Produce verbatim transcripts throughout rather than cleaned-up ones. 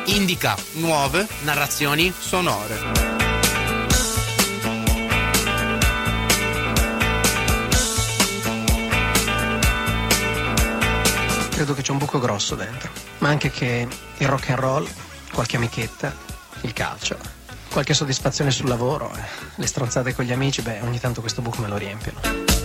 Indica nuove narrazioni sonore. Credo che c'è un buco grosso dentro, ma anche che il rock and roll, qualche amichetta, il calcio, qualche soddisfazione sul lavoro, eh, le stronzate con gli amici, beh, ogni tanto questo buco me lo riempiono.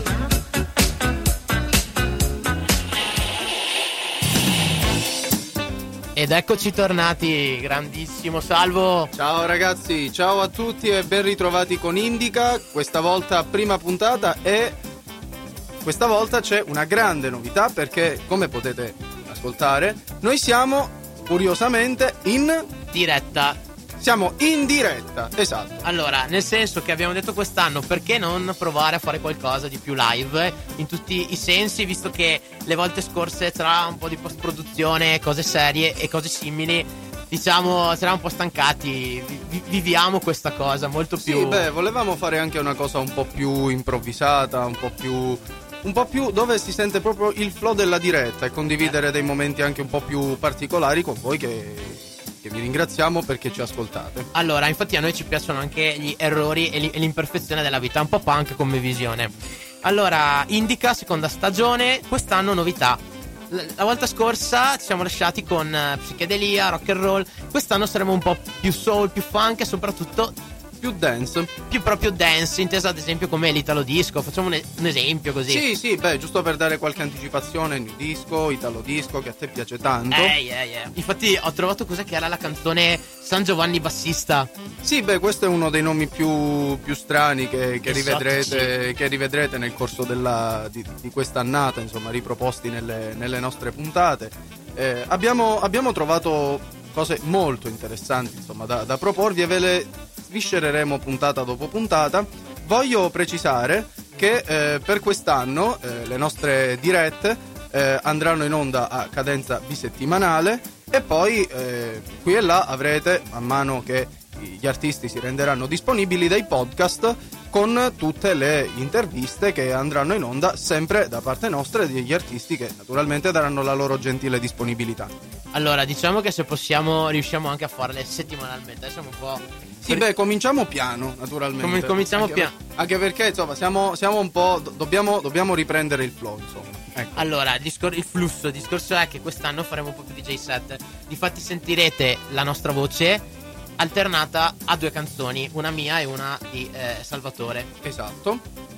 Ed eccoci tornati, grandissimo Salvo. Ciao ragazzi, ciao a tutti e ben ritrovati con Indica. Questa volta prima puntata e questa volta c'è una grande novità perché, come potete ascoltare, noi siamo curiosamente in diretta. Siamo in diretta, esatto. Allora, nel senso che abbiamo detto quest'anno, perché non provare a fare qualcosa di più live in tutti i sensi, visto che le volte scorse tra un po' di post-produzione, cose serie e cose simili, diciamo, ci eravamo un po' stancati. Vi- viviamo questa cosa molto più... Sì, beh, volevamo fare anche una cosa un po' più improvvisata, un po' più... un po' più dove si sente proprio il flow della diretta e condividere dei momenti anche un po' più particolari con voi che, che vi ringraziamo perché ci ascoltate. Allora, infatti a noi ci piacciono anche gli errori e, li- e l'imperfezione della vita, un po' punk come visione. Allora, Indica, seconda stagione, quest'anno novità. L- la volta scorsa ci siamo lasciati con uh, psichedelia, rock and roll, quest'anno saremo un po' più soul, più funk e soprattutto più dance, più proprio dance, intesa ad esempio come l'italo disco. Facciamo un, un esempio così. Sì, sì, beh, giusto per dare qualche anticipazione, new disco, italo disco, che a te piace tanto. Ehi, ehi, ehi. Infatti ho trovato cos'è che era la canzone San Giovanni Bassista. Sì, beh, questo è uno dei nomi più, più strani che, che, rivedrete, che rivedrete nel corso della, di, di quest'annata, insomma, riproposti nelle, nelle nostre puntate. Eh, abbiamo, abbiamo trovato cose molto interessanti, insomma, da, da proporvi e ve le sviscereremo puntata dopo puntata. Voglio precisare che eh, per quest'anno eh, le nostre dirette eh, andranno in onda a cadenza bisettimanale e poi eh, qui e là avrete, man mano che gli artisti si renderanno disponibili, dei podcast con tutte le interviste che andranno in onda sempre da parte nostra e degli artisti che naturalmente daranno la loro gentile disponibilità. Allora, diciamo che se possiamo riusciamo anche a farle settimanalmente. Siamo un po'... Sì, beh, cominciamo piano, naturalmente. Com- cominciamo anche, piano. Anche perché, insomma, siamo, siamo un po'... Do- dobbiamo, dobbiamo riprendere il flow, insomma. Ecco. Allora, il, discor- il flusso, il discorso è che quest'anno faremo un po' più di D J set. Difatti sentirete la nostra voce alternata a due canzoni, una mia e una di eh, Salvatore. Esatto.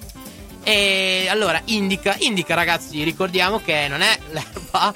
E allora, Indica, Indica ragazzi, ricordiamo che non è l'erba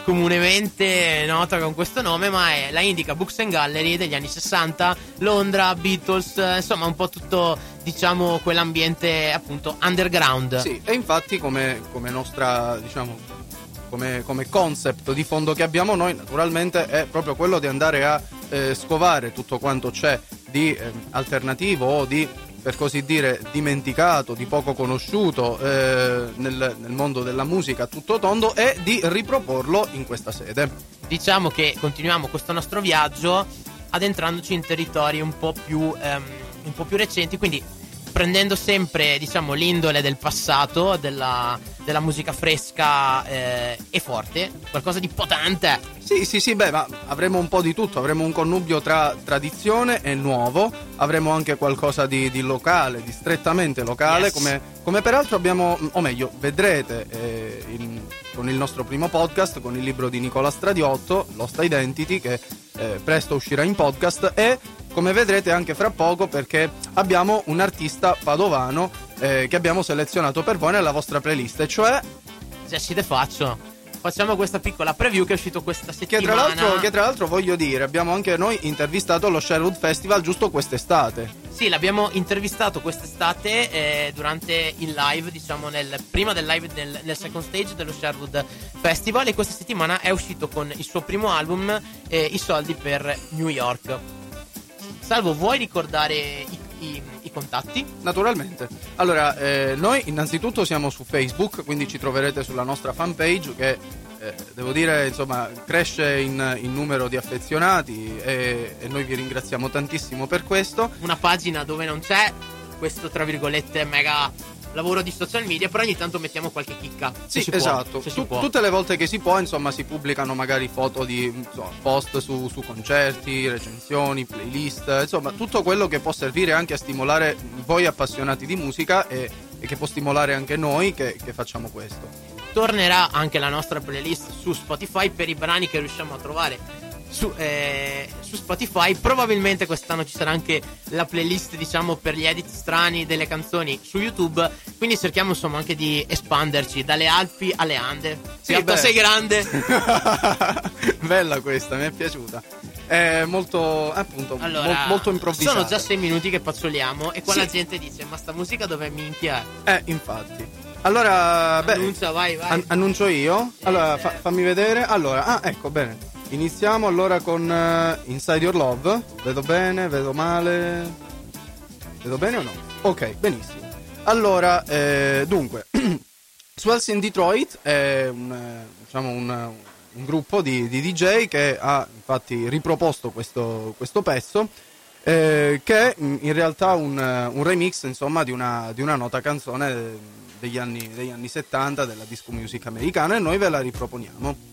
comunemente nota con questo nome, ma è la Indica Books and Gallery degli anni sessanta, Londra, Beatles, insomma un po' tutto, diciamo, quell'ambiente appunto underground. Sì, e infatti come, come nostra, diciamo, come, come concept di fondo che abbiamo noi, naturalmente è proprio quello di andare a eh, scovare tutto quanto c'è di eh, alternativo o di, per così dire, dimenticato, di poco conosciuto eh, nel, nel mondo della musica a tutto tondo e di riproporlo in questa sede. Diciamo che continuiamo questo nostro viaggio addentrandoci in territori un po' più ehm, un po' più recenti, quindi prendendo sempre, diciamo, l'indole del passato, della, della musica fresca eh, e forte, qualcosa di potente. Sì, sì, sì, beh, ma avremo un po' di tutto, avremo un connubio tra tradizione e nuovo, avremo anche qualcosa di, di locale, di strettamente locale, Yes. come, come peraltro abbiamo, o meglio, vedrete eh, in, con il nostro primo podcast, con il libro di Nicola Stradiotto, Lost Identity, che eh, presto uscirà in podcast, e come vedrete anche fra poco, perché abbiamo un artista padovano eh, che abbiamo selezionato per voi nella vostra playlist, e cioè Jesse De Faccio. Facciamo questa piccola preview che è uscito questa che settimana. tra l'altro, che tra l'altro voglio dire, abbiamo anche noi intervistato allo Sherwood Festival giusto quest'estate. Sì, l'abbiamo intervistato quest'estate eh, durante il live, diciamo nel, prima del live nel, nel second stage dello Sherwood Festival, e questa settimana è uscito con il suo primo album, eh, I soldi per New York. Salvo, vuoi ricordare i, i, i contatti? Naturalmente. Allora, eh, noi innanzitutto siamo su Facebook, quindi ci troverete sulla nostra fanpage che, eh, devo dire, insomma, cresce in, in numero di affezionati e, e noi vi ringraziamo tantissimo per questo. Una pagina dove non c'è questo, tra virgolette, mega lavoro di social media, però ogni tanto mettiamo qualche chicca. Sì, si esatto. Può, se si Tu, può. tutte le volte che si può, insomma, si pubblicano magari foto di insomma, post su, su concerti, recensioni, playlist, insomma, tutto quello che può servire anche a stimolare voi appassionati di musica e, e che può stimolare anche noi che, che facciamo questo. Tornerà anche la nostra playlist su Spotify per i brani che riusciamo a trovare su, eh, su Spotify. Probabilmente quest'anno ci sarà anche la playlist, diciamo, per gli edit strani delle canzoni su YouTube, quindi cerchiamo insomma anche di espanderci dalle Alpi alle Ande. Sei alta, sei grande. Bella questa, mi è piaciuta. È molto, appunto, allora, mo- molto improvvisata. Sono già sei minuti che pazzoliamo e qua sì. la gente dice: ma sta musica dove minchia è? Eh, infatti. Allora, beh, Annuncia, vai, vai. An- annuncio io. Allora, fa- fammi vedere. Allora, ah, ecco, bene. Iniziamo allora con uh, Inside Your Love. Vedo bene, vedo male. Vedo bene o no? Ok, benissimo. Allora, eh, dunque, Swells in Detroit è un, eh, diciamo un, un gruppo di, di D J che ha infatti riproposto questo, questo pezzo, eh, che è in realtà un, un remix, insomma, di una, di una nota canzone degli anni, degli anni settanta della disco music americana, e noi ve la riproponiamo.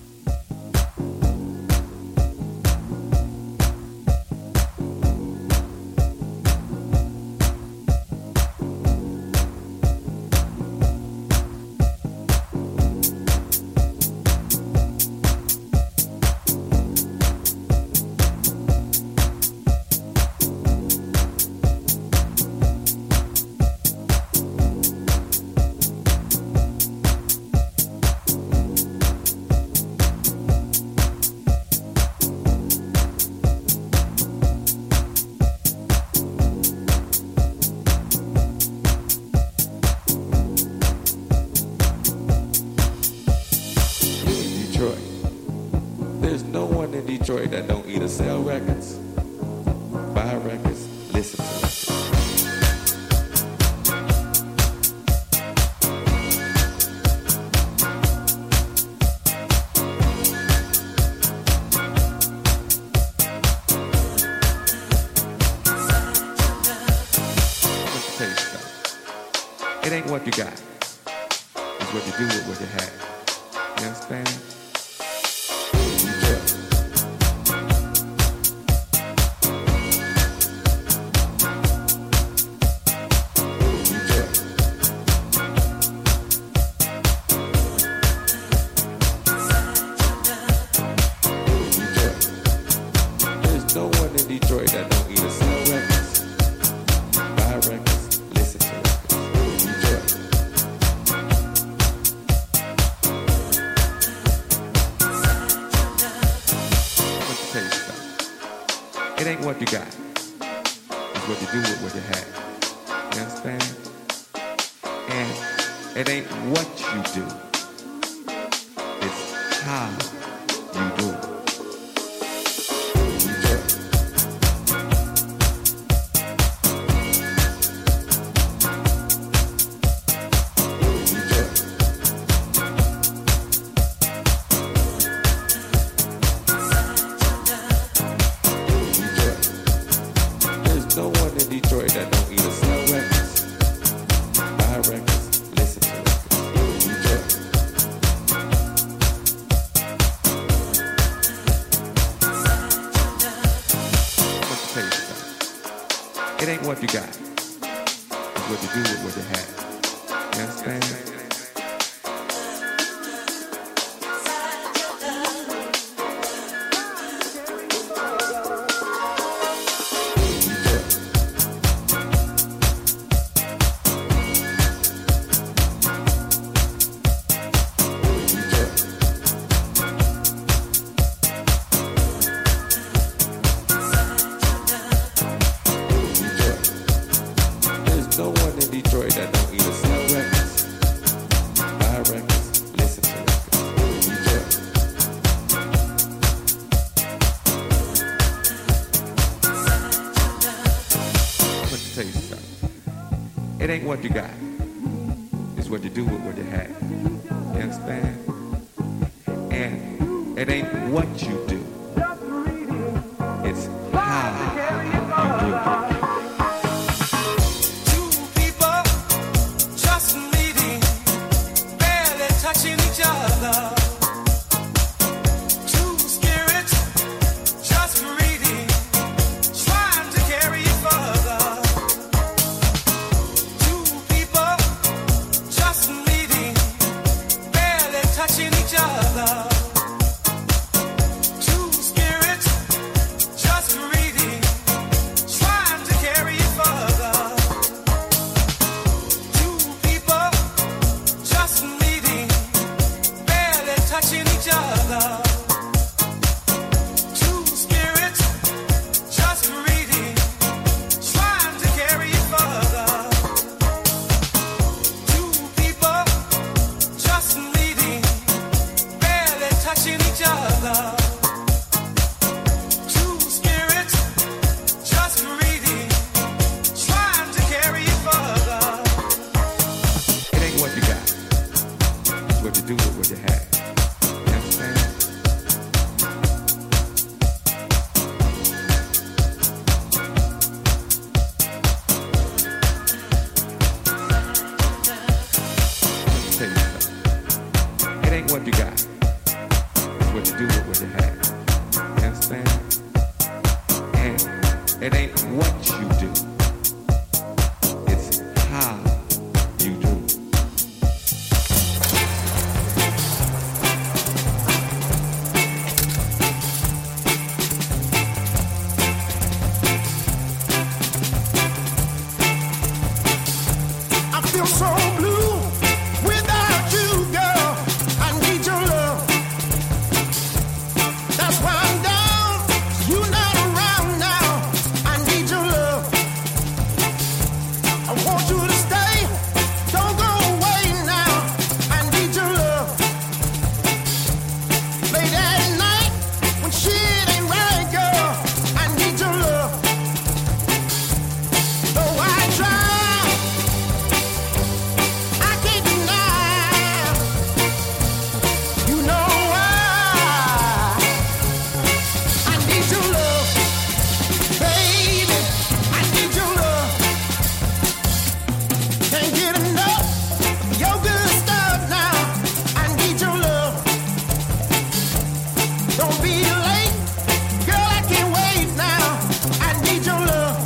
Detroit that don't either sell records, buy records, listen to records. Let me tell you something. It ain't what you got, it's what you do with what you have. You understand? It ain't what you got, it's what you do with what you have. You understand? And it ain't what you do, it's how you do it. It ain't what you got, it's what you do with what you have. You understand? It ain't what you got, it's what you do with what you have. You understand? And it ain't what you do, it's how you do it. Two people have. You understand? And it ain't what you do, it's how you do it. I feel so blue without you, girl. I need your love. That's why I'm down. You're not around now. I need your love. I want you to stay. Don't go away now. I need your love. Late at night when shit ain't right, girl. I need your love. Though I try, I can't deny. You know why? I need your love, baby. I need your love. Can't get enough of your good stuff now. I need your love. Don't be late, girl. I can't wait now. I need your love.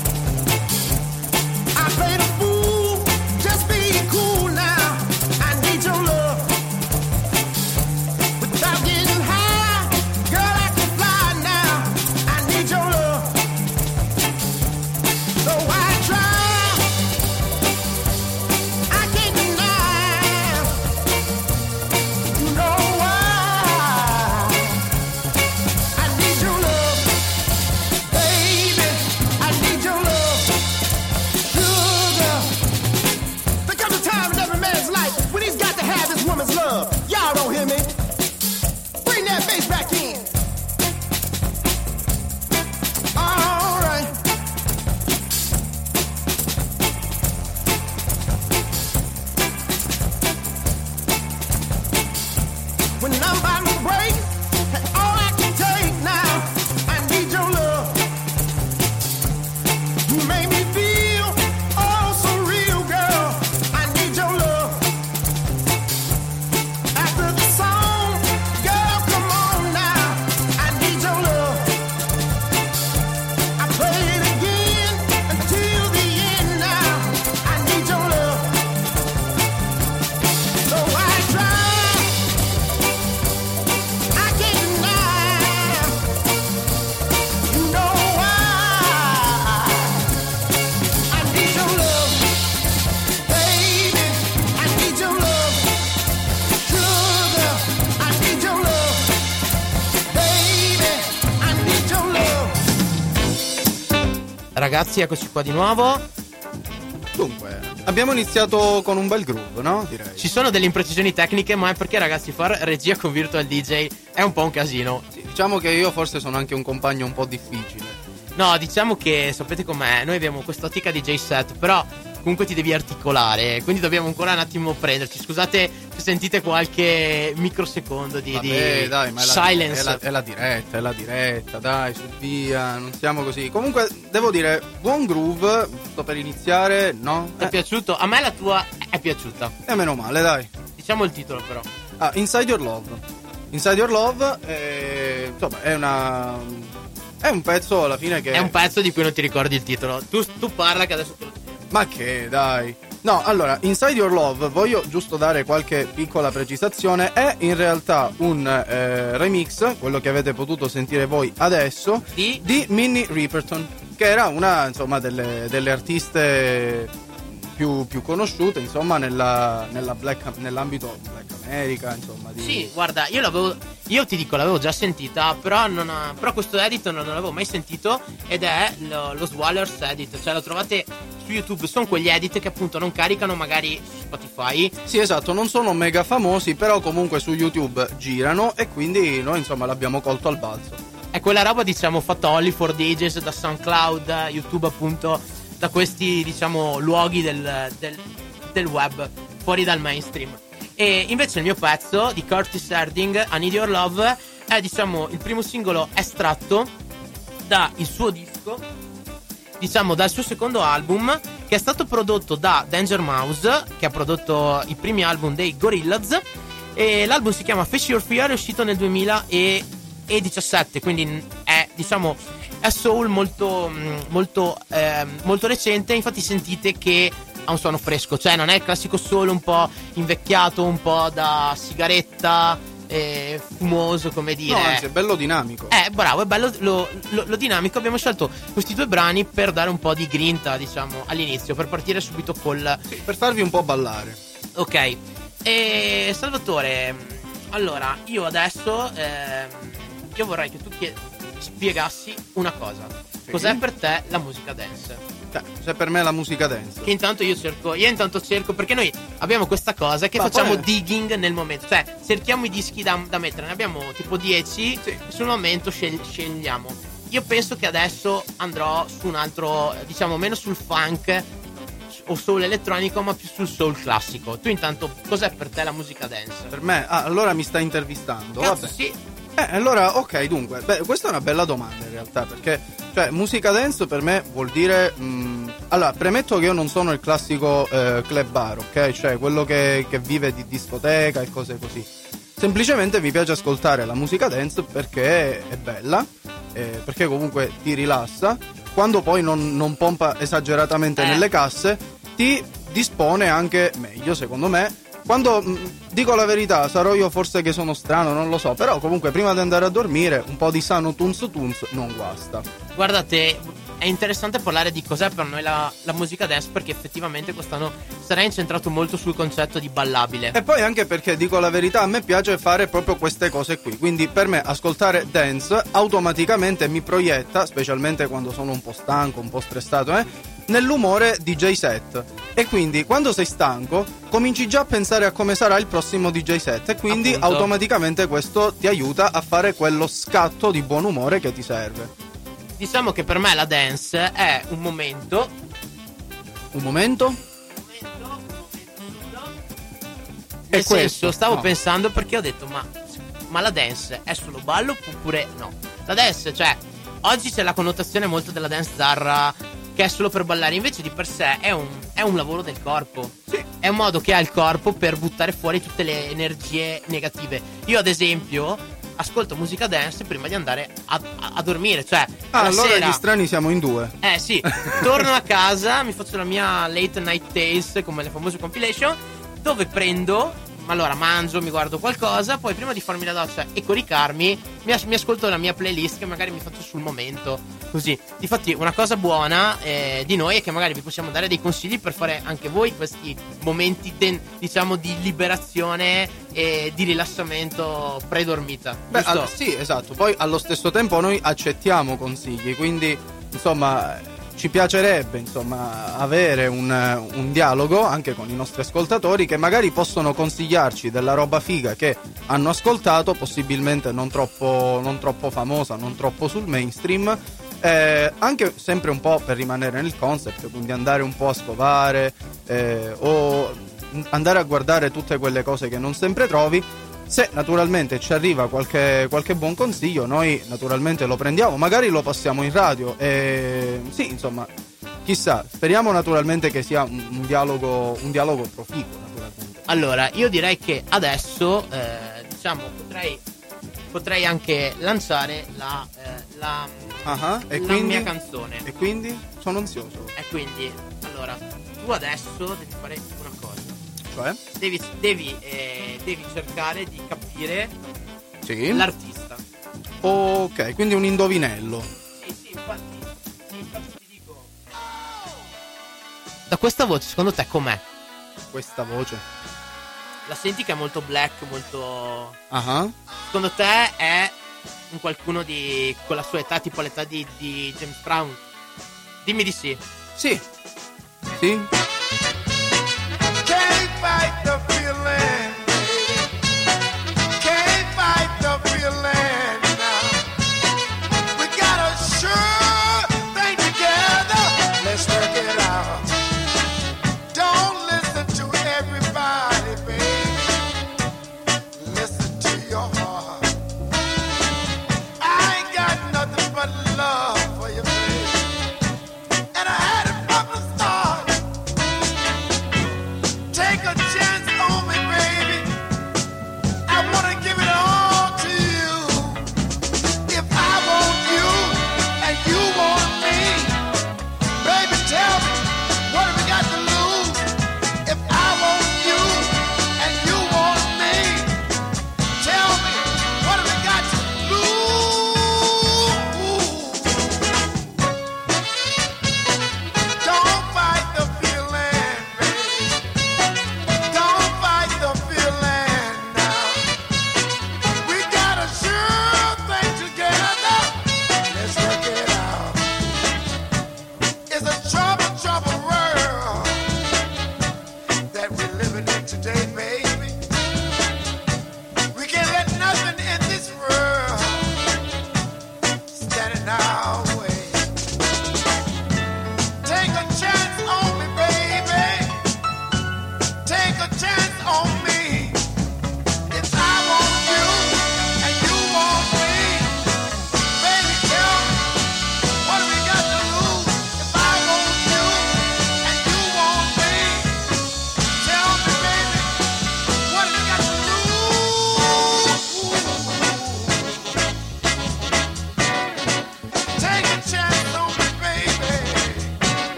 I played a fool, just be cool now. I need your love. Without getting high, girl, I can fly now. I need your love. Though I try, I can't deny. You know why? I need your love, baby. I need your love. Sugar. There comes a time in every man's life when he's got to have his woman's love. Y'all don't hear me? Bring that bass back in. All right. When I'm by my break, and all I can take now, I need your love. You make me feel oh so real, girl. I need your love. After the song, girl, come on now. I need your love. I play it again until the end now. I need your love. So I try, I can't deny. You know why? I need your love, baby. I need your love, sugar. I need your love, baby. I need your love. Ragazzi, eccoci qua di nuovo. Dunque, abbiamo iniziato con un bel groove, no? Direi. Ci sono delle imprecisioni tecniche, ma è perché, ragazzi, far regia con Virtual D J è un po' un casino. Sì, diciamo che io forse sono anche un compagno un po' difficile. No, diciamo che sapete com'è, noi abbiamo quest'ottica D J set, però comunque ti devi articolare, quindi dobbiamo ancora un attimo prenderci. Scusate se sentite qualche microsecondo di, Vabbè, di dai, ma è la, silence. è, la, è la diretta, è la diretta, dai, su via, non siamo così. Comunque, devo dire, buon groove, sto per iniziare, no? Ti è piaciuto? A me la tua è piaciuta. E meno male, dai. Diciamo il titolo però. Ah, Inside Your Love. Inside Your Love, è, insomma, è una... È un pezzo alla fine che... È un pezzo di cui non ti ricordi il titolo. Tu, tu parla che adesso te lo dico. Ma che, dai. No, allora, Inside Your Love, voglio giusto dare qualche piccola precisazione, è in realtà un eh, remix, quello che avete potuto sentire voi adesso, Di? di Minnie Riperton, che era una, insomma, delle, delle artiste più, più conosciute, insomma, nella, nella black, nell'ambito Black America, insomma. Di... Sì, guarda, io l'avevo, io ti dico, l'avevo già sentita, però, non ha, però questo edit non, non l'avevo mai sentito, ed è lo, lo Swallers edit, cioè lo trovate su YouTube, sono quegli edit che appunto non caricano magari su Spotify. Sì, esatto, non sono mega famosi, però comunque su YouTube girano, e quindi noi, insomma, l'abbiamo colto al balzo. È quella roba, diciamo, fatta only for D Js da SoundCloud, YouTube, appunto, da questi, diciamo, luoghi del, del, del web, fuori dal mainstream. E invece il mio pezzo di Curtis Harding, I Need Your Love, è, diciamo, il primo singolo estratto dal suo disco, diciamo, dal suo secondo album, che è stato prodotto da Danger Mouse, che ha prodotto i primi album dei Gorillaz, e l'album si chiama Face Your Fear, è uscito nel duemiladiciotto. e diciassette, quindi è, diciamo, è soul molto molto eh, molto recente. Infatti sentite che ha un suono fresco, cioè non è il classico soul un po' invecchiato, un po' da sigaretta, eh, fumoso, come dire. No, anzi, è bello dinamico. Eh, bravo, è bello lo, lo, lo dinamico. Abbiamo scelto questi due brani per dare un po' di grinta, diciamo, all'inizio, per partire subito col... Sì, per farvi un po' ballare. Ok. E Salvatore, allora, io adesso ehm, io vorrei che tu chie- spiegassi una cosa. Sì. Cos'è per te la musica dance? Cioè, se per me la musica dance. Che intanto io cerco, io intanto cerco, perché noi abbiamo questa cosa che Ma facciamo poi- digging nel momento, cioè cerchiamo i dischi da, da mettere, ne abbiamo tipo dieci, Sì. e sul momento scegli- scegliamo. Io penso che adesso andrò su un altro, diciamo meno sul funk o soul elettronico, ma più sul soul classico. Tu intanto, cos'è per te la musica dance? Per me, ah, allora mi stai intervistando. Cazzo, Vabbè. sì. Eh, allora, ok, dunque, beh, questa è una bella domanda in realtà, perché, cioè, musica dance per me vuol dire... mh, allora, premetto che io non sono il classico eh, club bar, ok? Cioè, quello che, che vive di discoteca e cose così. Semplicemente mi piace ascoltare la musica dance perché è bella, eh, perché comunque ti rilassa, quando poi non, non pompa esageratamente Eh. nelle casse, ti dispone anche meglio, secondo me. Quando, mh, dico la verità, sarò io forse che sono strano, non lo so, però comunque prima di andare a dormire un po' di sano tunz tunz non guasta. Guardate, è interessante parlare di cos'è per noi la, la musica dance, perché effettivamente quest'anno sarà incentrato molto sul concetto di ballabile. E poi anche perché, dico la verità, a me piace fare proprio queste cose qui, quindi per me ascoltare dance automaticamente mi proietta, specialmente quando sono un po' stanco, un po' stressato, eh, nell'umore D J set. E quindi quando sei stanco cominci già a pensare a come sarà il prossimo D J set, e quindi Appunto. automaticamente questo ti aiuta a fare quello scatto di buon umore che ti serve. Diciamo che per me la dance è un momento. Un momento? Nel È questo, senso, stavo no. pensando, perché ho detto, ma, ma la dance è solo ballo oppure no? La dance, cioè, oggi c'è la connotazione molto della dance zarra, che è solo per ballare, invece di per sé è un, è un lavoro del corpo. Sì. È un modo che ha il corpo per buttare fuori tutte le energie negative. Io, ad esempio, ascolto musica dance prima di andare a, a, a dormire, cioè, Ah, alla allora sera... gli strani siamo in due. Eh sì, torno a casa, mi faccio la mia late night tales, come le famose compilation, dove prendo, allora mangio, mi guardo qualcosa, poi prima di farmi la doccia e coricarmi mi, as- mi ascolto la mia playlist che magari mi faccio sul momento, così. Difatti una cosa buona eh, di noi è che magari vi possiamo dare dei consigli per fare anche voi questi momenti de- diciamo di liberazione e di rilassamento pre-dormita. Beh, giusto? al- sì, esatto. Poi allo stesso tempo noi accettiamo consigli, quindi insomma ci piacerebbe insomma avere un, un dialogo anche con i nostri ascoltatori, che magari possono consigliarci della roba figa che hanno ascoltato, possibilmente non troppo, non troppo famosa, non troppo sul mainstream, eh, anche sempre un po' per rimanere nel concept, quindi andare un po' a scovare eh, o andare a guardare tutte quelle cose che non sempre trovi. Se naturalmente ci arriva qualche, qualche buon consiglio, noi naturalmente lo prendiamo, magari lo passiamo in radio e sì, insomma, chissà, speriamo naturalmente che sia un, un dialogo un dialogo proficuo, naturalmente. Allora, io direi che adesso, eh, diciamo, potrei, potrei anche lanciare la, eh, la, Ah, e la quindi? mia canzone. E quindi sono ansioso. E quindi, allora, tu adesso devi fare una cosa. Cioè? Devi, devi, eh, devi cercare di capire Sì. l'artista. Ok, quindi un indovinello. Sì, sì, infatti, sì, infatti ti dico. Da questa voce, secondo te com'è? Questa voce. La senti che è molto black, molto... Ah. Secondo te è un qualcuno di con la sua età, tipo l'età di, di James Brown? Dimmi di sì. Sì. Sì. Can't fight the feeling, can't fight the feeling now. We got a sure thing together, let's work it out. Don't listen to everybody, baby, listen to your heart. I ain't got nothing but love for you, baby, and I had it from the start. Take a chance on me, baby.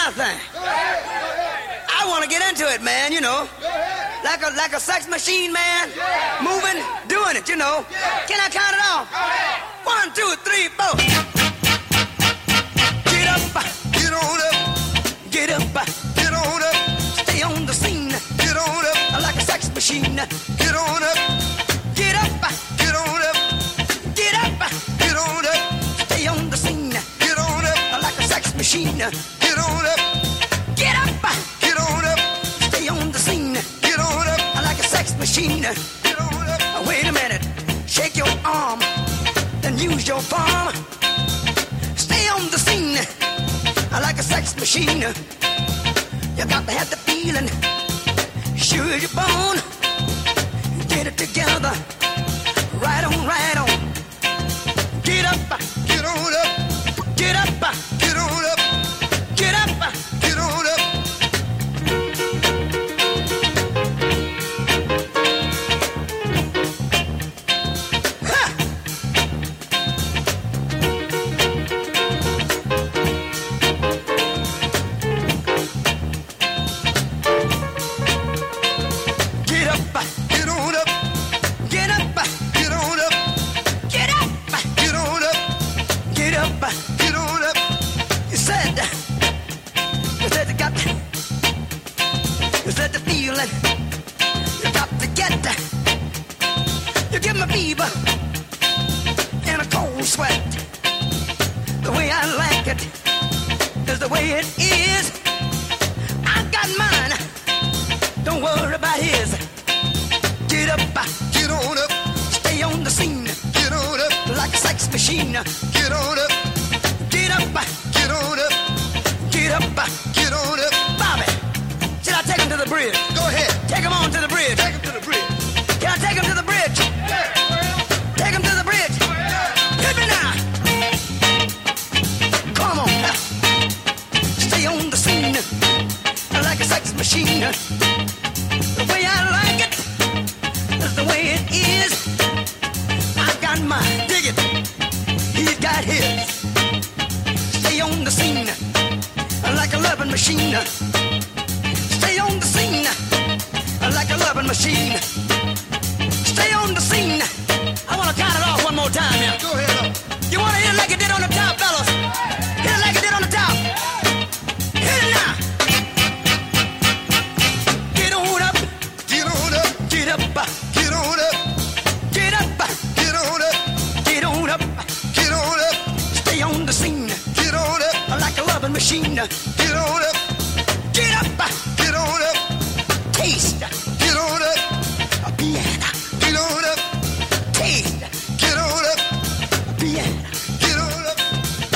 kind of thing. I want to get into it, man, you know. Like a like a sex machine, man. Moving, doing it, you know. Can I count it off? One, two, three, four. Get up, get on up. Get up, get on up. Stay on the scene. Get on up. Like a sex machine. Get on up. Get up, get on up. Get up, get on up. Stay on the scene. Get on up. Like a sex machine. Get on up. Get up, get on up. Stay on the scene. Get on up. Like a sex machine. Get on up. Wait a minute. Shake your arm. Then use your palm. Stay on the scene. Like a sex machine. You got to have the feeling. Sure as you're born. Get it together. Right on, right on. Get up, get on up. Get up, get on up. Get up, get on up. Ha! Get up, get on up. Get up, get on up. Get up, get on up. Get up, get on up. You said, you said you got, you said the feeling. You got to get, you give me fever and a cold sweat. The way I like it is the way it is. I got mine. Don't worry about his. Get up, get on up. Stay on the scene. Get on up. Like a sex machine. Get on up. Get up, get on up. Get up, get on up. Bobby, should I take him to the bridge? Go ahead. Take him on to the bridge. Take him to the bridge. Can I take him to the bridge? Take him to the bridge. Hit me now. Come on. Stay on the scene. Like a sex machine. The way I like it. That's the way it is. I got mine, dig it. He's got his. Stay on the scene like a loving machine. Stay on the scene like a loving machine. Stay on the scene. I want to count it off one more time here. Go ahead. You want to hit it like it did on the top, fellas? Hit it like it did on the top. Hit it now. Get on up. Get on up. Get up. Get on up. Get up. Get on up. Get on up. Get on up. Stay on the scene. Get on up. Like a loving machine. Get on up. Get up. Get on up. Taste. Get on up. A piano. Get on up. Taste. Get on up. A piano. Get on up.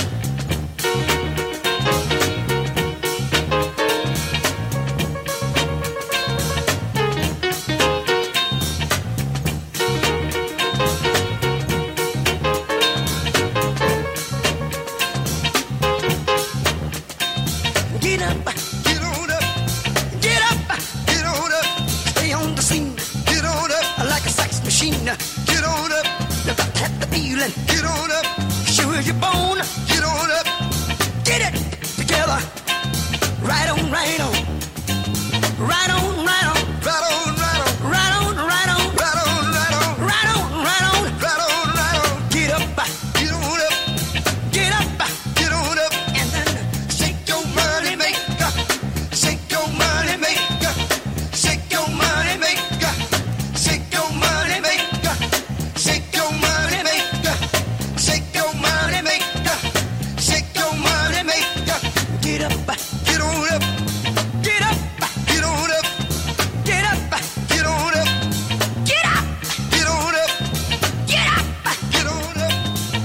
Get up, get on up, get up, get on up. Stay on the scene, get on up. Like a sex machine, get on up. You got to have the feeling, get on up. Sure as you're born, get on up. Get it together, right on, right on, right on, right on, right on, right on, right on, right on, right on, right on, right on, right on, right on, right on. Get up, get on up, get up, get on up, and then shake your money maker, shake your money maker, shake your money maker, shake your money maker, shake your money maker, shake your money maker, shake your money maker. Get up, get on up, get up, get on up, get up, get on up, get up, get on up, get up, get on up.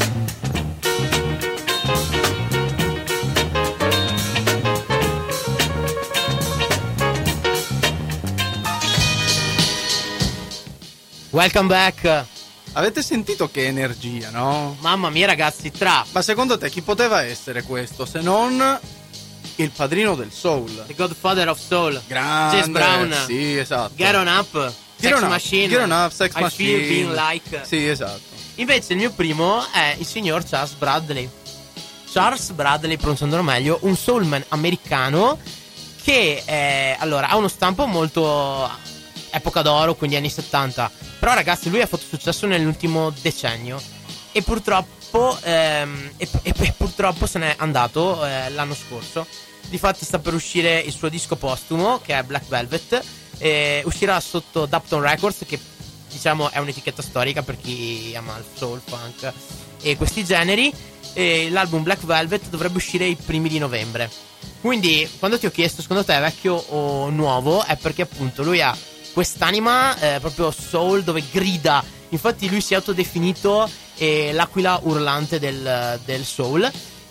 Welcome back. Avete sentito che energia, no? Mamma mia, ragazzi, tra Ma secondo te chi poteva essere questo se non il padrino del soul? The Godfather of Soul, Grande. James Brown, Sì, esatto. Get On Up, Get Sex on up, Machine, Get on up, Sex I Machine. Feel Being Like. Sì, esatto. Invece il mio primo è il signor Chas Bradley. Charles Bradley, pronunciandolo meglio, un soulman americano che eh, allora ha uno stampo molto epoca d'oro, quindi anni settanta. Però ragazzi, lui ha fatto successo nell'ultimo decennio e purtroppo ehm, e, e, e purtroppo se n'è andato eh, l'anno scorso. Difatti sta per uscire il suo disco postumo, che è Black Velvet, e uscirà sotto Dapton Records, che diciamo è un'etichetta storica per chi ama il soul, funk e questi generi. E l'album Black Velvet dovrebbe uscire i primi di novembre. Quindi quando ti ho chiesto secondo te è vecchio o nuovo, è perché appunto lui ha quest'anima eh, proprio soul, dove grida. Infatti lui si è autodefinito eh, l'aquila urlante del, del soul.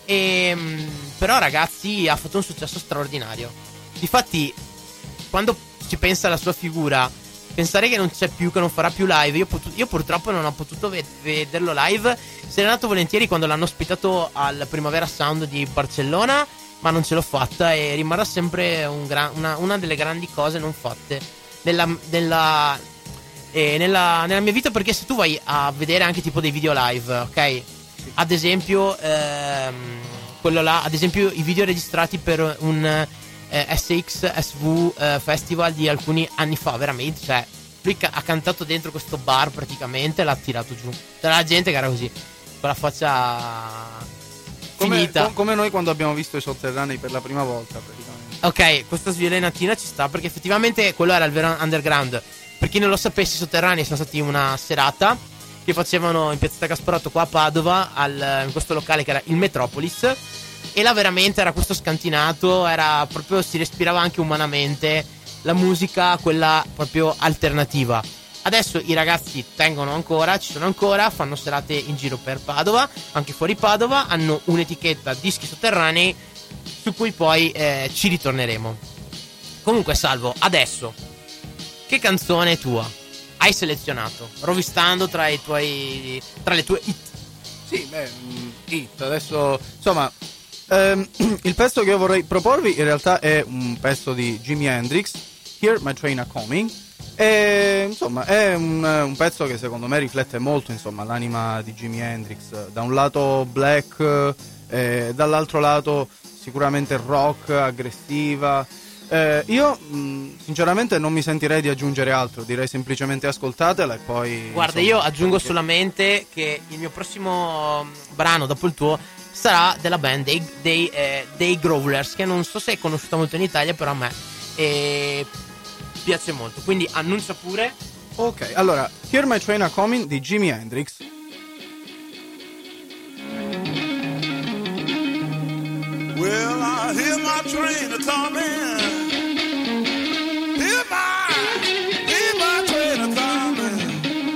E, però ragazzi, ha fatto un successo straordinario. Difatti quando si pensa alla sua figura, pensare che non c'è più, che non farà più live, io, potu- io purtroppo non ho potuto ved- vederlo live. Se n'è andato volentieri quando l'hanno ospitato al Primavera Sound di Barcellona, ma non ce l'ho fatta e rimarrà sempre un gra- una, una delle grandi cose non fatte nella, nella, eh, nella, nella mia vita. Perché se tu vai a vedere anche tipo dei video live, ok? Ad esempio ehm, quello là, ad esempio i video registrati per un eh, S X S V eh, festival di alcuni anni fa, veramente, cioè lui ca- ha cantato dentro questo bar praticamente, l'ha tirato giù. C'era la gente che era così, con la faccia come, finita, com- come noi quando abbiamo visto i Sotterranei per la prima volta praticamente. Ok, questa svilenatina ci sta, perché effettivamente quello era il vero underground. Per chi non lo sapesse, i Sotterranei sono stati una serata che facevano in piazzetta Gasparotto qua a Padova, al, in questo locale che era il Metropolis, e là veramente era questo scantinato, era proprio, si respirava anche umanamente la musica, quella proprio alternativa. Adesso i ragazzi tengono ancora, ci sono ancora, fanno serate in giro per Padova, anche fuori Padova, hanno un'etichetta Dischi Sotterranei su cui poi eh, ci ritorneremo. Comunque Salvo, adesso che canzone tua hai selezionato, rovistando tra i tuoi, tra le tue hit? Sì, beh, hit. Adesso, insomma, ehm, il pezzo che io vorrei proporvi in realtà è un pezzo di Jimi Hendrix, Hear My Train A Coming. E insomma è un, un pezzo che secondo me riflette molto, insomma, l'anima di Jimi Hendrix. Da un lato black, eh, dall'altro lato sicuramente rock, aggressiva. Eh, io mh, sinceramente non mi sentirei di aggiungere altro, direi semplicemente ascoltatela e poi... Guarda, insomma, io aggiungo perché... solamente che il mio prossimo brano dopo il tuo sarà della band dei, dei, eh, dei Growlers, che non so se è conosciuta molto in Italia, però a me eh, piace molto, quindi annuncia pure. Ok, allora, Hear My Train A Coming di Jimi Hendrix. Well, I hear my train a coming. Hear my, hear my train a coming.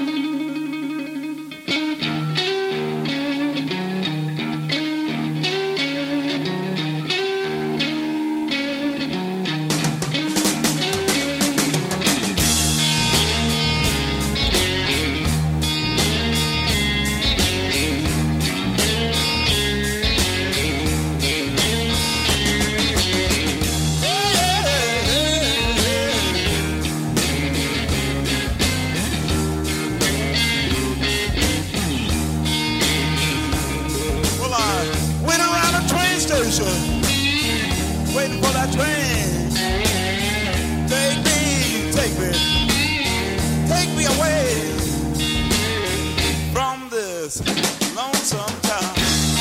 Waiting for that train. Take me, take me, take me away from this lonesome town.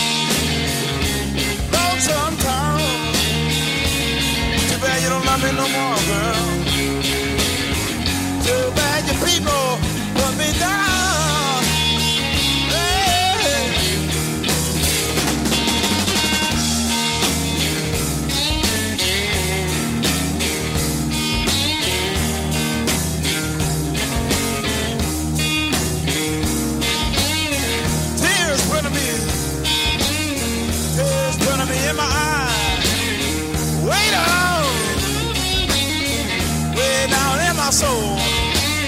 Lonesome town. Too bad you don't love me no more, girl. Too bad your people put me down. Hey. In my eyes, way down, way down in my soul.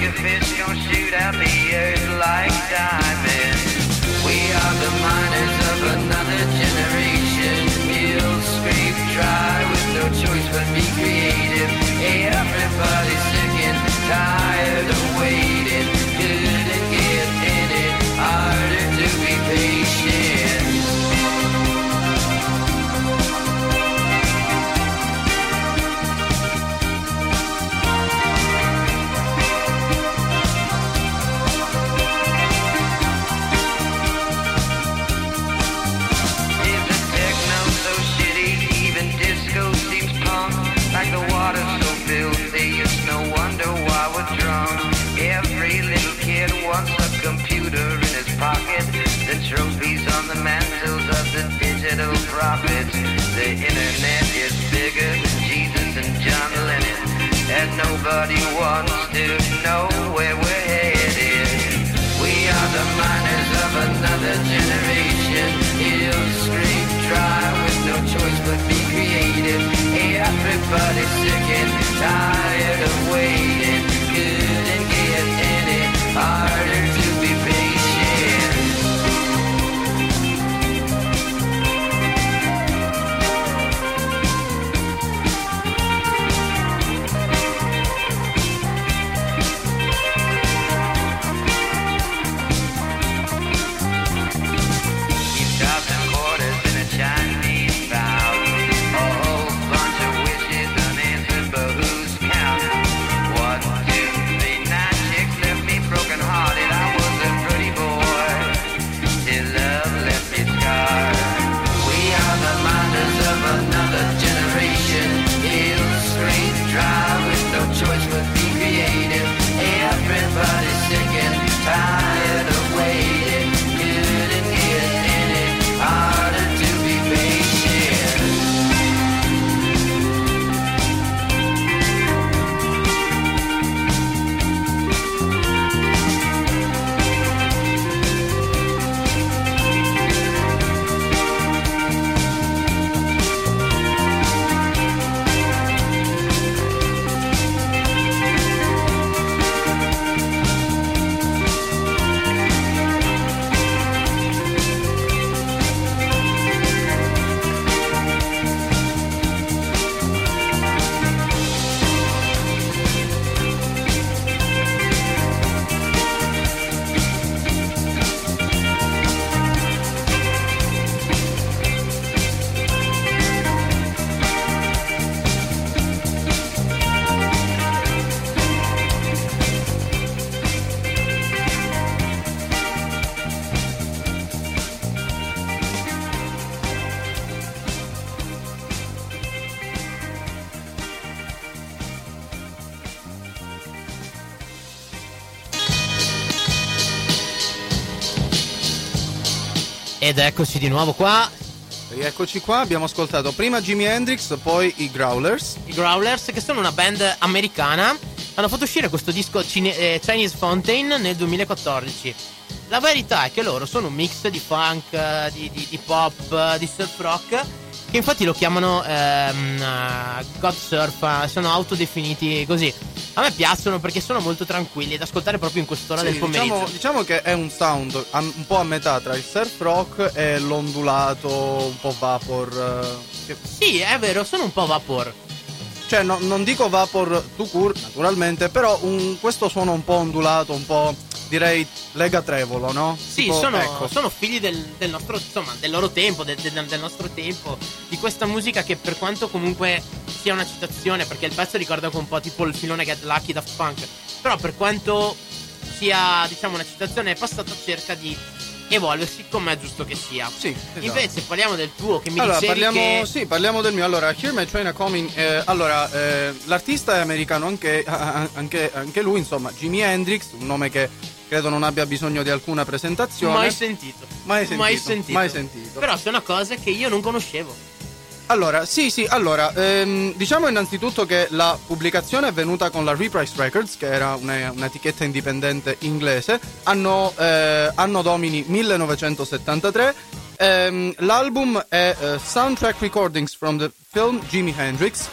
the fish gon' shoot out the earth like diamonds. We are the miners of another generation. Hills scrape dry with no choice but be creative. Everybody's sick and tired of waiting. Couldn't get in it, harder to be patient. Like the water so filthy, it's no wonder why we're drunk. Every little kid wants a computer in his pocket. The trophies on the mantles of the digital prophets. The internet is bigger than Jesus and John Lennon, and nobody wants to know where we're headed. We are the miners of another generation. Hills scrape dry with no choice but be creative. Everybody's sick and tired of waiting. Couldn't get any harder to be patient. Keep dropping quarters in a Chinese pound. Choice but be creative. Everybody's sick and tired of waiting. Couldn't get any harder to be patient. Ed eccoci di nuovo qua. Eccoci qua, abbiamo ascoltato prima Jimi Hendrix, poi i Growlers. I Growlers, che sono una band americana, hanno fatto uscire questo disco Cine- eh, Chinese Fountain nel duemilaquattordici. La verità è che loro sono un mix di funk, di, di, di pop, di surf rock, che infatti lo chiamano ehm, God Surf, sono autodefiniti così. A me piacciono perché sono molto tranquilli da ascoltare proprio in quest'ora Sì, del pomeriggio. Diciamo, diciamo che è un sound a- un po' a metà tra il surf rock e l'ondulato un po' vapor. eh, che- Sì, è vero, sono un po' vapor. Cioè no- non dico vapor tout court naturalmente, però un- questo suono un po' ondulato, un po' direi lega trevolo, no? Sì, Tipo, sono, ecco. sono figli del, del nostro, insomma, del loro tempo, del, del, del nostro tempo, di questa musica che per quanto comunque sia una citazione, perché il pezzo ricorda un po' tipo il filone Get Lucky da Funk, però per quanto sia, diciamo, una citazione passata, cerca di evolversi come è giusto che sia. Sì, esatto. Invece parliamo del tuo, che mi Allora, dicevi parliamo, che... sì, parliamo del mio. Allora, Hear My Train A Coming. Eh, allora, eh, l'artista è americano anche, anche, anche lui, insomma, Jimi Hendrix, un nome che credo non abbia bisogno di alcuna presentazione. Mai sentito. Mai sentito. Mai sentito. Mai sentito. Però sono cose che io non conoscevo. Allora, sì, sì, allora, ehm, diciamo innanzitutto che la pubblicazione è venuta con la Reprise Records, che era una, un'etichetta indipendente inglese, anno, eh, anno domini millenovecentosettantatré. Ehm, l'album è eh, Soundtrack Recordings from the Film Jimi Hendrix.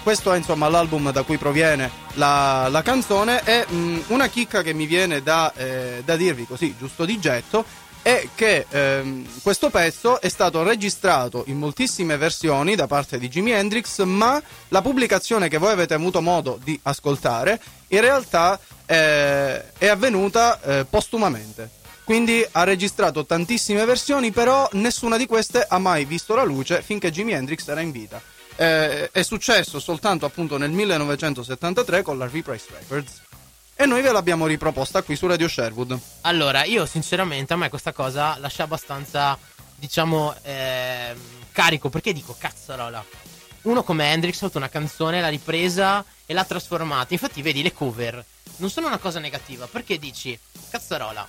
questo è insomma l'album da cui proviene la, la canzone. E mh, una chicca che mi viene da, eh, da dirvi così giusto di getto è che ehm, questo pezzo è stato registrato in moltissime versioni da parte di Jimi Hendrix, ma la pubblicazione che voi avete avuto modo di ascoltare in realtà eh, è avvenuta eh, postumamente. Quindi ha registrato tantissime versioni, però nessuna di queste ha mai visto la luce finché Jimi Hendrix era in vita. Eh, è successo soltanto appunto nel millenovecentosettantatré con la Reprise Records. E noi ve l'abbiamo riproposta qui su Radio Sherwood. Allora, io sinceramente a me questa cosa lascia abbastanza, diciamo, eh, carico, perché dico, cazzarola, uno come Hendrix ha avuto una canzone, l'ha ripresa e l'ha trasformata. Infatti vedi, le cover non sono una cosa negativa, perché dici, cazzarola,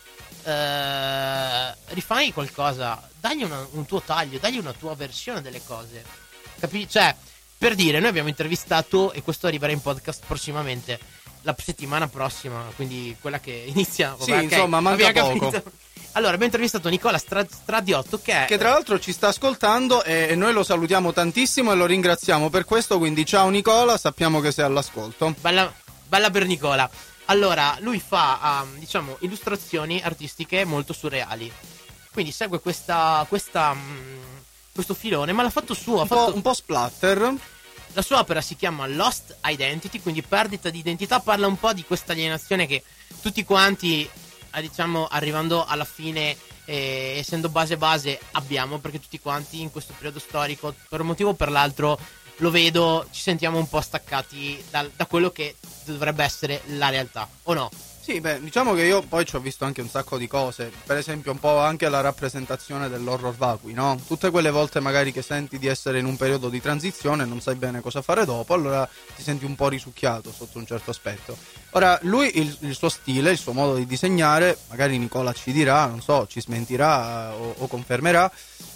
eh, rifai qualcosa, dagli una, un tuo taglio, dagli una tua versione delle cose. Capi? Cioè, per dire, noi abbiamo intervistato, e questo arriverà in podcast prossimamente, la settimana prossima, quindi quella che inizia. Sì, vabbè, insomma, okay, manca poco. Capito? Allora, abbiamo intervistato Nicola Stra- Stradiotto, che è... Che tra l'altro ci sta ascoltando e, e noi lo salutiamo tantissimo e lo ringraziamo per questo, quindi ciao Nicola, sappiamo che sei all'ascolto. Bella, bella per Nicola. Allora, lui fa, um, diciamo, illustrazioni artistiche molto surreali. Quindi segue questa, questa, um, questo filone, ma l'ha fatto suo. Ha Un, fatto... po', un po' splatter. La sua opera si chiama Lost Identity, quindi perdita di identità. Parla un po' di questa alienazione che tutti quanti, eh, diciamo, arrivando alla fine, eh, essendo base base, abbiamo, perché tutti quanti in questo periodo storico, per un motivo o per l'altro, lo vedo, ci sentiamo un po' staccati da, da quello che dovrebbe essere la realtà, o no? Sì, beh, diciamo che io poi ci ho visto anche un sacco di cose, per esempio un po' anche la rappresentazione dell'horror vacui, no? Tutte quelle volte magari che senti di essere in un periodo di transizione e non sai bene cosa fare dopo, allora ti senti un po' risucchiato sotto un certo aspetto. Ora, lui, il, il suo stile, il suo modo di disegnare, magari Nicola ci dirà, non so, ci smentirà o, o confermerà,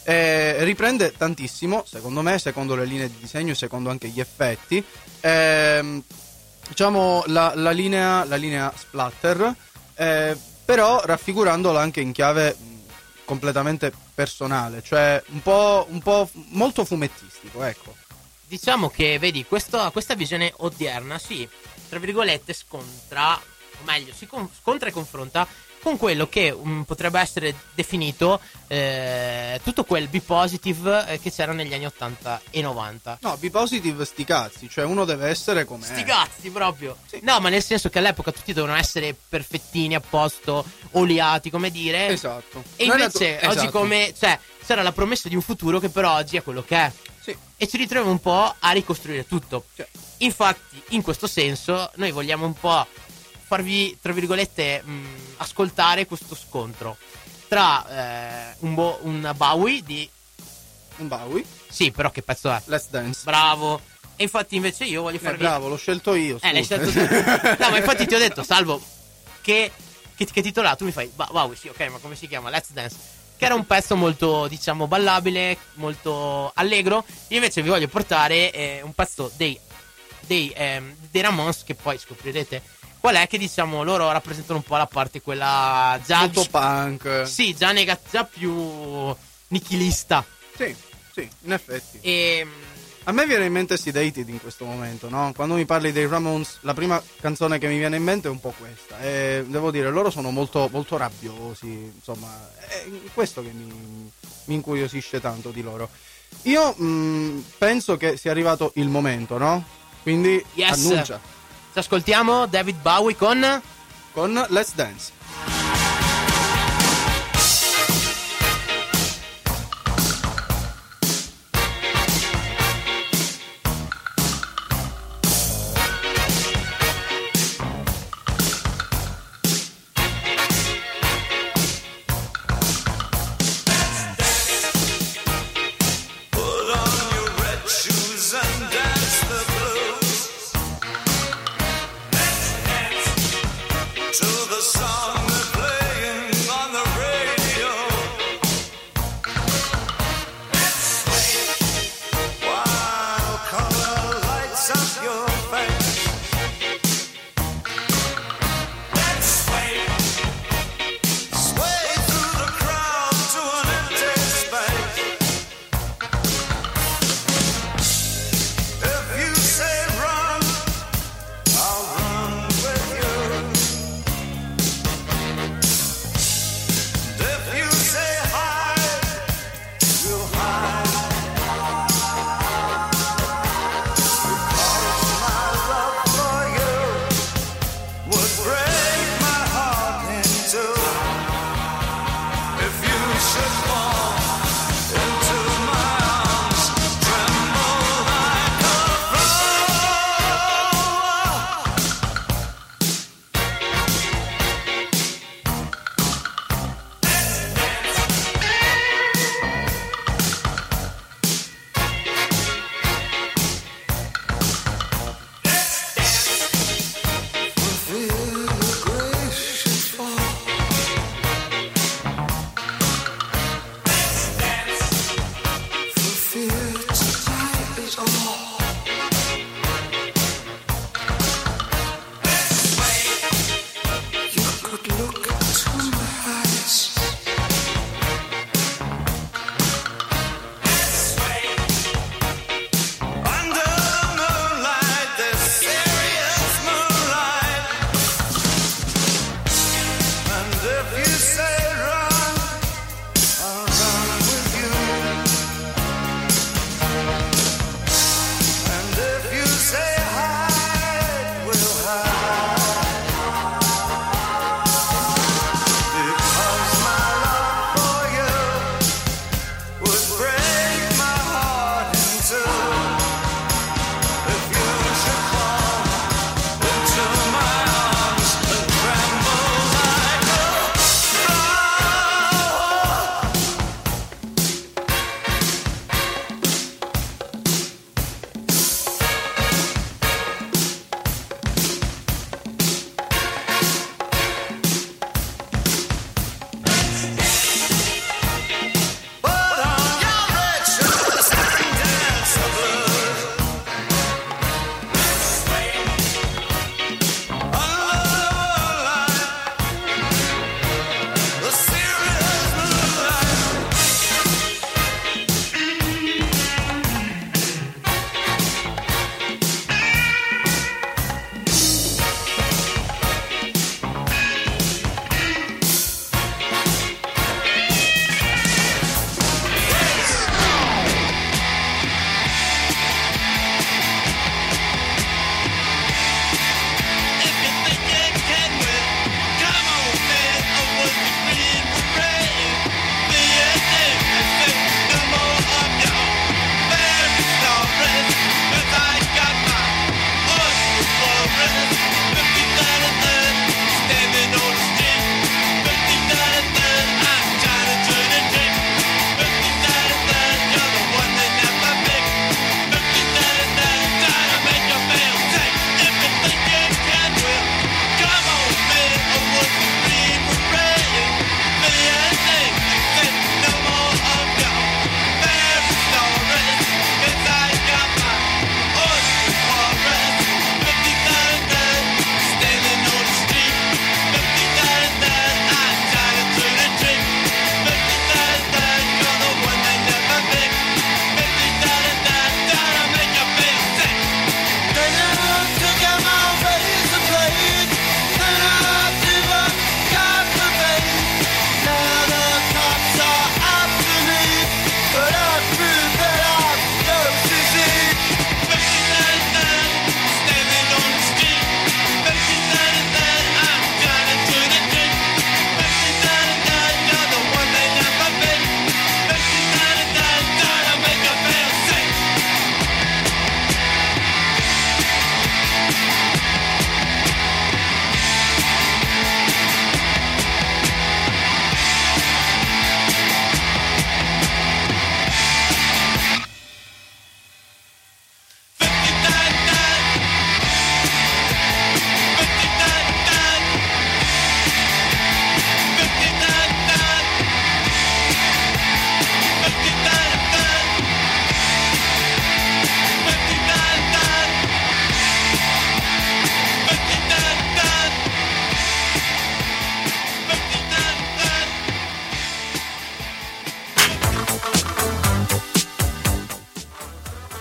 eh, riprende tantissimo, secondo me, secondo le linee di disegno e secondo anche gli effetti, ehm... diciamo la, la linea la linea splatter, eh, però raffigurandola anche in chiave mh, completamente personale, cioè un po', un po' molto fumettistico, ecco. Diciamo che, vedi, questo, questa visione odierna si, tra virgolette, scontra, o meglio, si con, scontra e confronta con quello che um, potrebbe essere definito eh, tutto quel B-positive eh, che c'era negli anni ottanta e novanta. No, B-positive sti cazzi, cioè uno deve essere come Sti cazzi proprio. Sì. No, ma nel senso che all'epoca tutti dovevano essere perfettini, a posto, oliati, come dire. Esatto. E Non invece tu... oggi esatto. come, cioè, c'era la promessa di un futuro che però oggi è quello che è. Sì. E ci ritroviamo un po' a ricostruire tutto. Cioè. Infatti, in questo senso, noi vogliamo un po' farvi, tra virgolette, mh, ascoltare questo scontro tra eh, un, bo- un Bowie di... Un Bowie? Sì, però che pezzo è? Let's Dance. Bravo. E infatti invece io voglio Eh, farvi... bravo, l'ho scelto io. Eh, l'hai scusa. scelto tu. No, ma infatti ti ho detto, Salvo, che, che, che titolare? Tu mi fai, Bowie, sì, ok, ma come si chiama? Let's Dance. Che era un pezzo molto, diciamo, ballabile, molto allegro. Io invece vi voglio portare eh, un pezzo dei, dei, ehm, dei Ramones, che poi scoprirete qual è, che diciamo loro rappresentano un po' la parte quella già molto punk. Sì, già, nega- già più nichilista. Sì, sì, in effetti. E a me viene in mente Sedated in questo momento, no? Quando mi parli dei Ramones, la prima canzone che mi viene in mente è un po' questa. E devo dire, loro sono molto, molto rabbiosi, insomma, è questo che mi, mi incuriosisce tanto di loro. Io mh, penso che sia arrivato il momento, no? Quindi yes. annuncia. Ci ascoltiamo David Bowie con... Con Let's Dance. If you say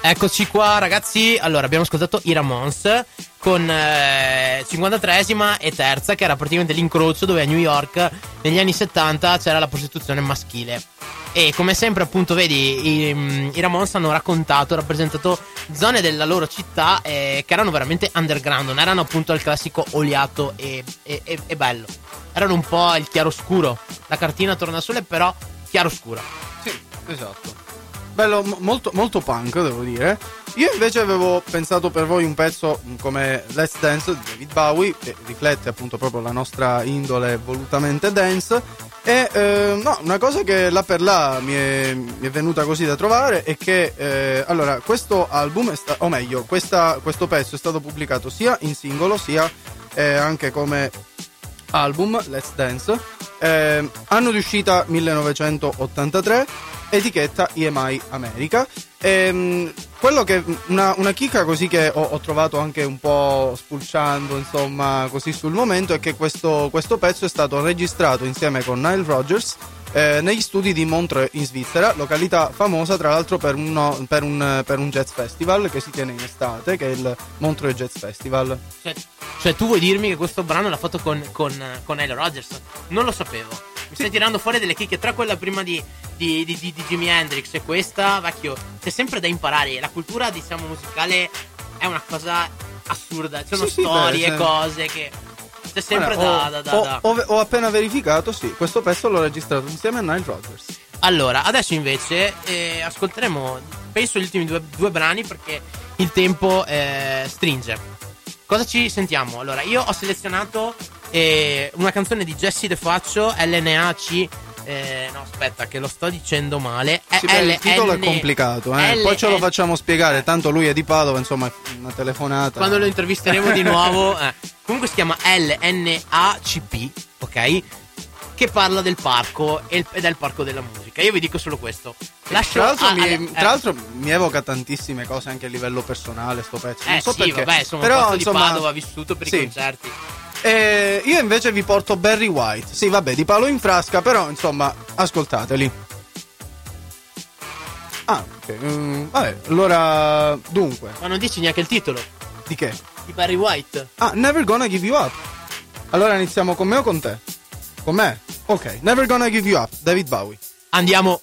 Eccoci qua ragazzi, allora abbiamo ascoltato i Ramones con eh, cinquantatreesima e terza, che era praticamente l'incrocio dove a New York negli anni settanta c'era la prostituzione maschile. E come sempre appunto vedi i, i Ramones hanno raccontato, rappresentato zone della loro città eh, che erano veramente underground, non erano appunto il classico oliato e, e, e, e bello, erano un po' il chiaroscuro, la cartina tornasole però chiaroscura. Sì, esatto. Bello, m- molto, molto punk, devo dire. Io invece avevo pensato per voi un pezzo come Let's Dance di David Bowie, che riflette appunto proprio la nostra indole volutamente dance. E eh, no, una cosa che là per là mi è, mi è venuta così da trovare è che eh, allora questo album, è sta- o meglio, questa, questo pezzo è stato pubblicato sia in singolo sia eh, anche come album, Let's Dance, eh, anno di uscita millenovecentottantatré, etichetta E M I America. E, quello che una, una chicca così che ho, ho trovato anche un po' spulciando insomma così sul momento è che questo, questo pezzo è stato registrato insieme con Nile Rodgers eh, negli studi di Montreux in Svizzera, località famosa tra l'altro per, uno, per, un, per un jazz festival che si tiene in estate, che è il Montreux Jazz Festival. Cioè, cioè tu vuoi dirmi che questo brano l'ha fatto con, con, con Nile Rodgers? Non lo sapevo. Mi stai tirando fuori delle chicche, tra quella prima di, di, di, di, di Jimi Hendrix e questa, vecchio, c'è sempre da imparare. La cultura, diciamo, musicale è una cosa assurda. Ci sono Sì, sì, storie, beh, cose che c'è sempre Guarda, da, ho, da, da, ho, da. ho, ho appena verificato, sì, questo pezzo l'ho registrato insieme a Nile Rodgers. Allora, adesso invece eh, ascolteremo, penso, gli ultimi due, due brani perché il tempo eh, stringe. Cosa ci sentiamo? Allora, io ho selezionato eh, una canzone di Jesse De Faccio, L N A C. Eh, no, aspetta, che lo sto dicendo male. Sì, beh, il titolo è complicato, eh. L- poi ce lo L- facciamo spiegare. Tanto lui è di Padova, insomma, è una telefonata. Quando lo intervisteremo di nuovo. Eh. Comunque si chiama L N A C P, ok? Che parla del parco e del parco della musica. Io vi dico solo questo. Lascio Tra l'altro, a- mi, alle- tra l'altro mi evoca tantissime cose anche a livello personale sto pezzo. Non Eh so sì, perché. vabbè, insomma, Però, Però, insomma, di Padova ha vissuto per sì. i concerti. Eh, io invece vi porto Barry White. Sì, vabbè, di palo in frasca, però insomma, ascoltateli. Ah, ok. mm, vabbè, allora, dunque, Ma non dici neanche il titolo di che? di Barry White. Ah, Never Gonna Give You Up. Allora iniziamo con me o con te? Con me? Ok, Never Gonna Give You Up, David Bowie. Andiamo.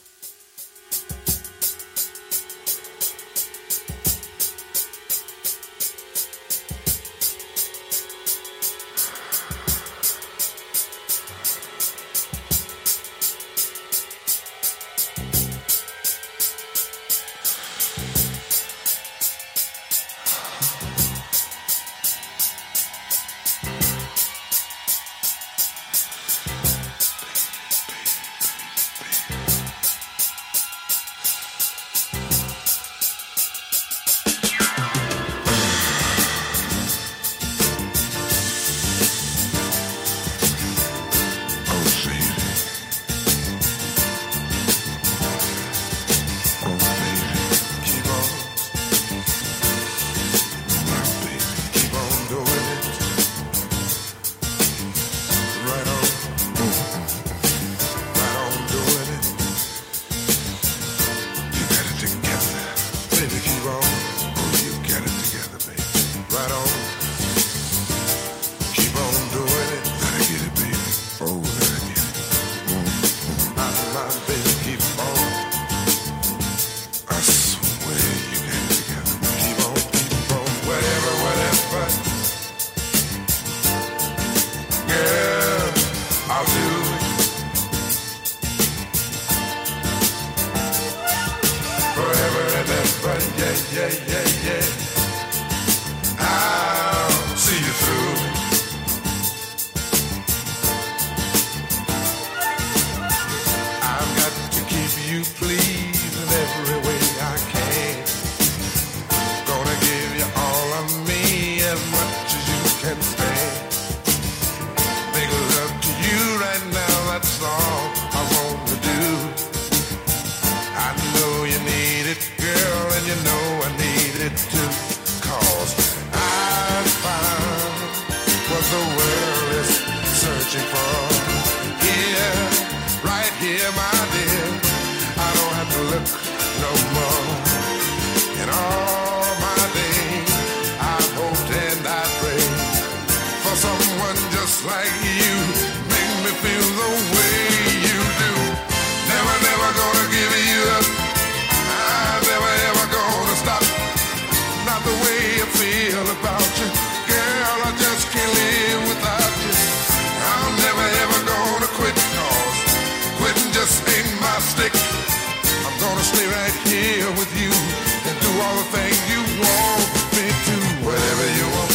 just like you make me feel the way you do. Never, never gonna give you up. I'm never, ever gonna stop. Not the way I feel about you. Girl, I just can't live without you. I'm never, ever gonna quit, cause quitting just ain't my stick. I'm gonna stay right here with you and do all the things you want me to. Whatever you want.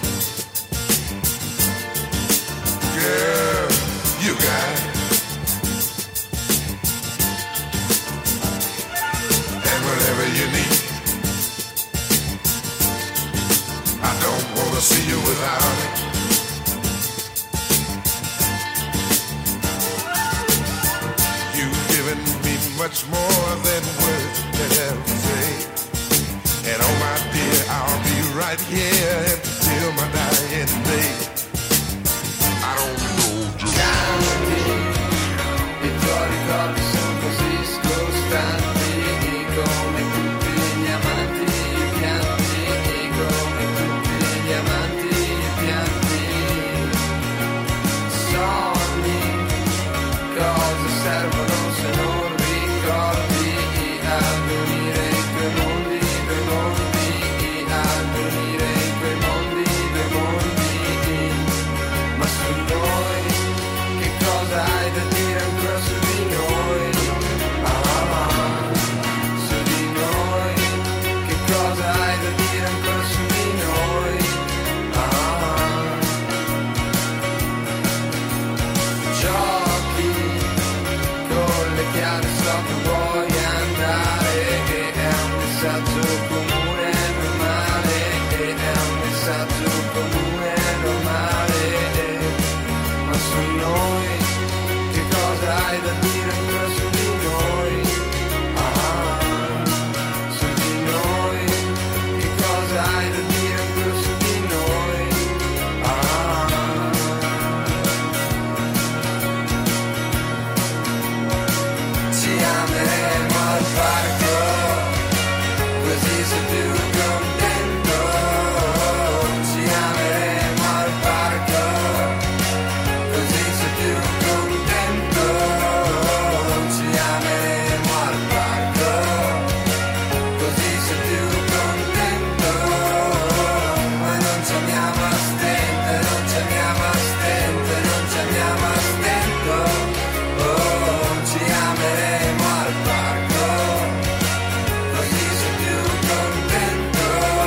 Girl, you got it. And whatever you need, I don't wanna see you without it. You've given me much more than words can ever say. And oh my dear, I'll be right here until my dying day. I don't know just I tuoi ricordi sono così scostanti, come tutti gli amanti pianti, come tutti gli amanti pianti. Sogni, cosa servono se non ricordi a dormire in quei mondi, due mondi, a dormire in quei mondi, due mondi. Ma su noi, che cosa hai da dire ancora su di noi? Ah, ah, su di noi, che cosa hai da dire ancora su di noi? Ah, giochi con le chiavi, so che vuoi andare, e è un messaggio comune normale, e è un messaggio comune normale. Ma su noi, che cosa hai da dire ancora su di noi? Ah, su di noi, che cosa hai da dire ancora su di noi? Ah, ci ameremo al parco, così sei più contento. Ci ameremo al parco, così sei più contento. Ci ameremo al parco, così sei più contento. Ma non ci amiamo a stento, non ci amiamo a stento, non ci amiamo a stento. Oh, ci ameremo al parco, così sei più contento.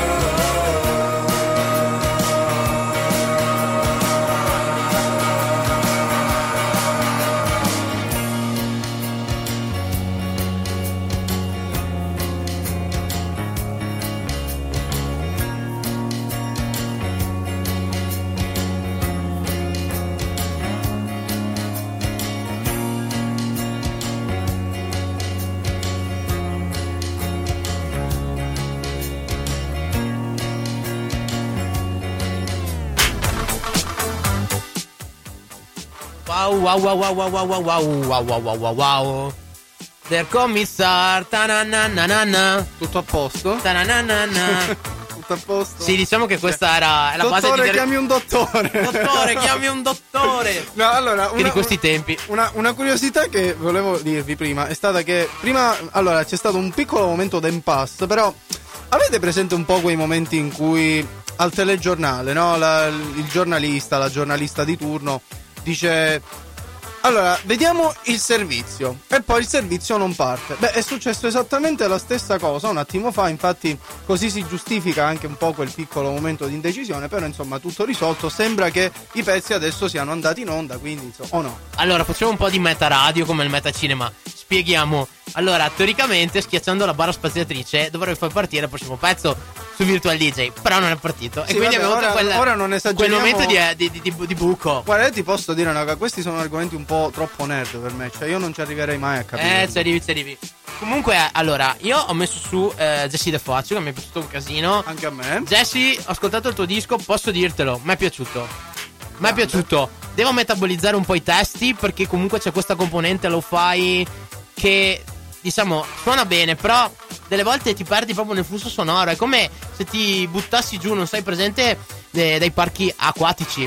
Wow, wow, wow, wow, wow, wow, wow, wow, wow, wow, wow, wow, wow. Der Kommissar, ta-na-na-na-na-na. Tutto a posto? Ta-na-na-na-na. Tutto a posto? Sì, diciamo che questa era è la base Dottore, di... chiami un dottore. Dottore, chiami un dottore. No, allora, Che di una, questi tempi. una, una curiosità che volevo dirvi prima è stata che prima, allora, c'è stato un piccolo momento d'impasse, però avete presente un po' quei momenti in cui al telegiornale, no, la, il giornalista, la giornalista di turno dice: allora, vediamo il servizio, e poi il servizio non parte. Beh, è successo esattamente la stessa cosa un attimo fa, infatti così si giustifica anche un po' quel piccolo momento di indecisione, però insomma tutto risolto, sembra che i pezzi adesso siano andati in onda, quindi insomma, o no? Allora, facciamo un po' di meta radio come il meta cinema. Spieghiamo. Allora, teoricamente, schiacciando la barra spaziatrice dovrebbe far partire il prossimo pezzo su Virtual D J, però non è partito. Sì, e quindi vabbè, abbiamo avuto ora, quel, ora non quel esageriamo. momento di, di, di, di buco. Guarda, ti posso dire una cosa, questi sono argomenti un po' troppo nerd per me, cioè io non ci arriverei mai a capire. Eh, ci arrivi, ci arrivi. Comunque, allora, io ho messo su eh, Jesse De Fazio, che mi è piaciuto un casino. Anche a me. Jesse, ho ascoltato il tuo disco, posso dirtelo, mi è piaciuto. Mi è piaciuto. Devo metabolizzare un po' i testi, perché comunque c'è questa componente lo-fi che, diciamo, suona bene, però delle volte ti perdi proprio nel flusso sonoro. È come se ti buttassi giù, non sai, presente, de- dai parchi acquatici.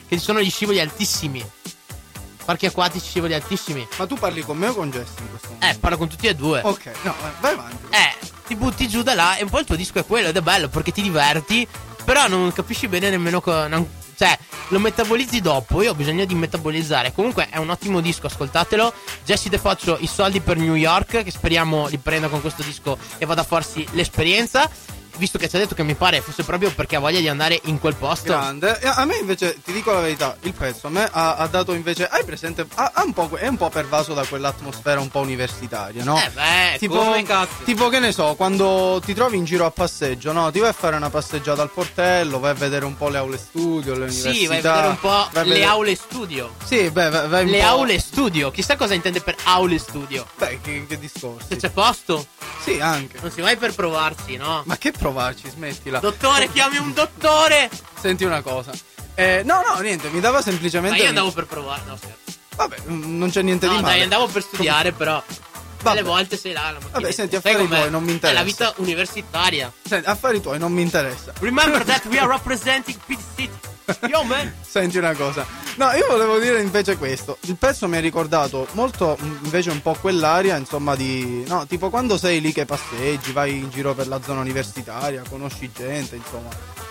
che ci sono gli scivoli altissimi. Parchi acquatici, scivoli altissimi. Ma tu parli con me o con Jess in questo momento? Eh, parlo con tutti e due. Ok, no, vai avanti. Eh, ti butti giù da là e un po' il tuo disco è quello ed è bello perché ti diverti, però non capisci bene nemmeno co- non- cioè, lo metabolizzi dopo. Io ho bisogno di metabolizzare. Comunque è un ottimo disco, ascoltatelo. Jesse De faccio i soldi per New York, che speriamo li prenda con questo disco e vada a farsi l'esperienza. Visto che ci ha detto che mi pare fosse proprio perché ha voglia di andare in quel posto. Grande. E a me invece, ti dico la verità, il pezzo a me ha, ha dato invece, hai presente, ha, ha un po', è un po' pervaso da quell'atmosfera un po' universitaria, no? Eh beh, tipo, come cazzo. tipo che ne so, quando ti trovi in giro a passeggio, no? Ti vai a fare una passeggiata al portello, vai a vedere un po' le aule studio, le università. Sì, vai a vedere un po' vai a le vedere- aule studio. Sì, beh, vai, vai un Le po'- aule studio. Chissà cosa intende per aule studio. Beh, che, che discorsi. Se c'è posto, Sì, anche. non si vai per provarci, no? Ma che provarci, smettila. Dottore, chiami un dottore. Senti una cosa. Eh, no, no, niente, mi dava Ma semplicemente. io andavo per provare. No, scherzo. Vabbè, mm, non c'è niente No, di male. dai, andavo per studiare, però. Vabbè. Delle volte sei là la mattina. Vabbè, senti, Sai affari com'è? tuoi, non mi interessa. È la vita universitaria. Senti, affari tuoi, non mi interessa. Remember that we are representing P D City. Yo, man. Senti una cosa. No, io volevo dire invece questo. Il pezzo mi ha ricordato molto mh, invece un po' quell'aria, insomma, di. No, tipo quando sei lì che passeggi, vai in giro per la zona universitaria, conosci gente, insomma.